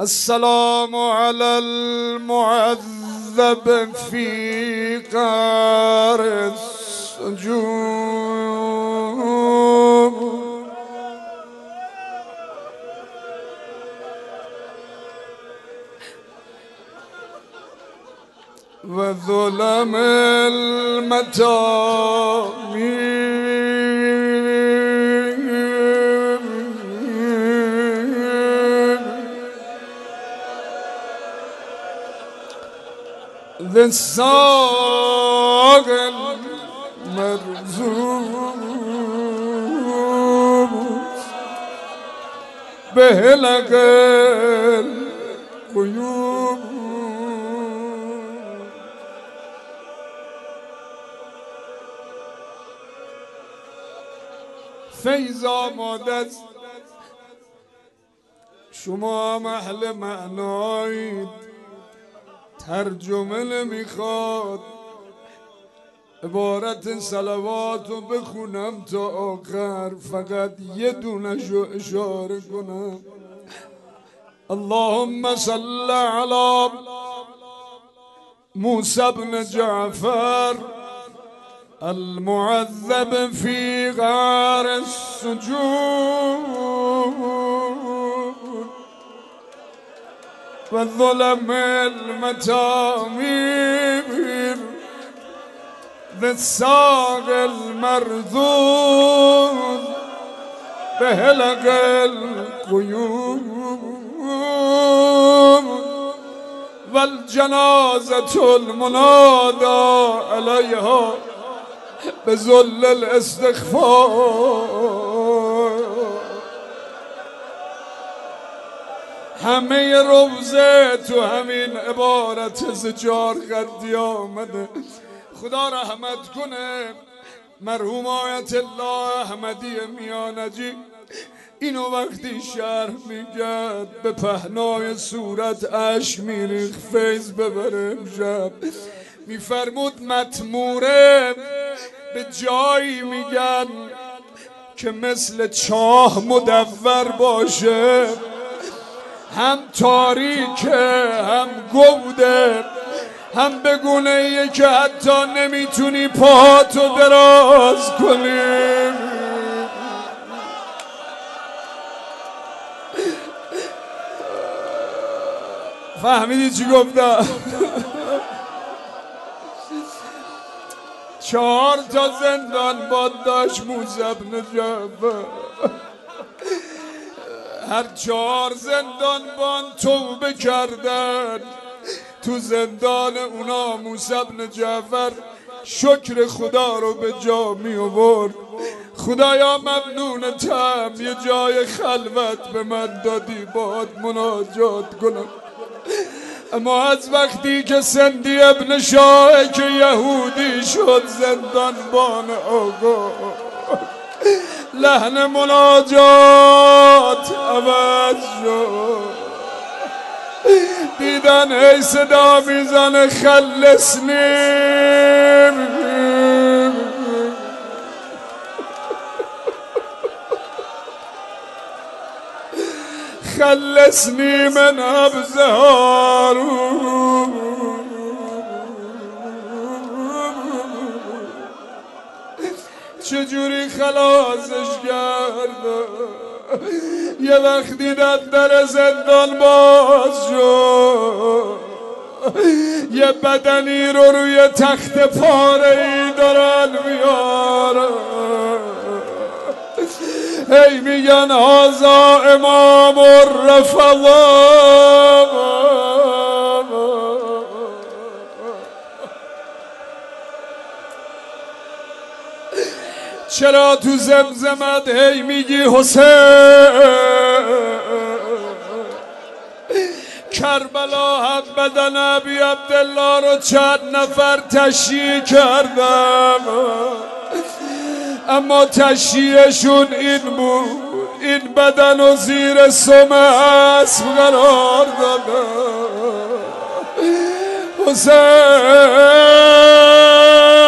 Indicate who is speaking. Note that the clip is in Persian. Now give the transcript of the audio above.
Speaker 1: السلام على المعذب في قعر السجون وظلم المتامين ذي الساق المرزوق بهلك القيوم فیض آماده است شما اهل معنایید ترجمه نمیخواد عبارت صلوات رو بخونم تا آخر فقط یه دونشو اشاره کنم اللهم صل علی موسی بن جعفر المعذب في غار السجون والظلم المتامير ذي الساق المرذول بهلق القيوم والجنازة المنادى عليها بذل الاستغفار همه روزه تو همین عبارت زجار قدی آمده خدا رحمت کنه مرحوم آیت الله احمدی میانجی اینو وقتی شرح میگرد به پهنای صورت اشک میریخت فیض ببره امشب میفرمود مطموره به جایی میگن که مثل چاه مدور باشه هم تاریکه هم گوده هم به گونه‌ایه که حتی نمیتونی پاهاتو دراز کنی فهمیدی چی گفتم؟ 4 تا زندان باد داشت موسی بن جعفر هر 4 زندان بان توبه کردن تو زندان اونا موسی بن جعفر شکر خدا رو به جا می آورد خدایا ممنونتم یه جای خلوت به من دادی باهات مناجات کنم اما از وقتی که سندی ابن شاه که یهودی شد زندان بان آقا لحن مناجات عوض شد دیدن ای صدا میزنه خلصنی خلصنی من حبس هارون چجوری خلاصش کرد یه وقت دیدن در زندان باز شد یه بدنی رو روی تخت پاره ای دارن میارن هی میگن هازا امام الرفضا چرا تو زمزمت هی میگی حسین کربلا هم بدن ابی عبدالله رو چند نفر تشییع کردم اما تشییعشون این بود این بدن رو زیر سم اسب قرار دادم حسین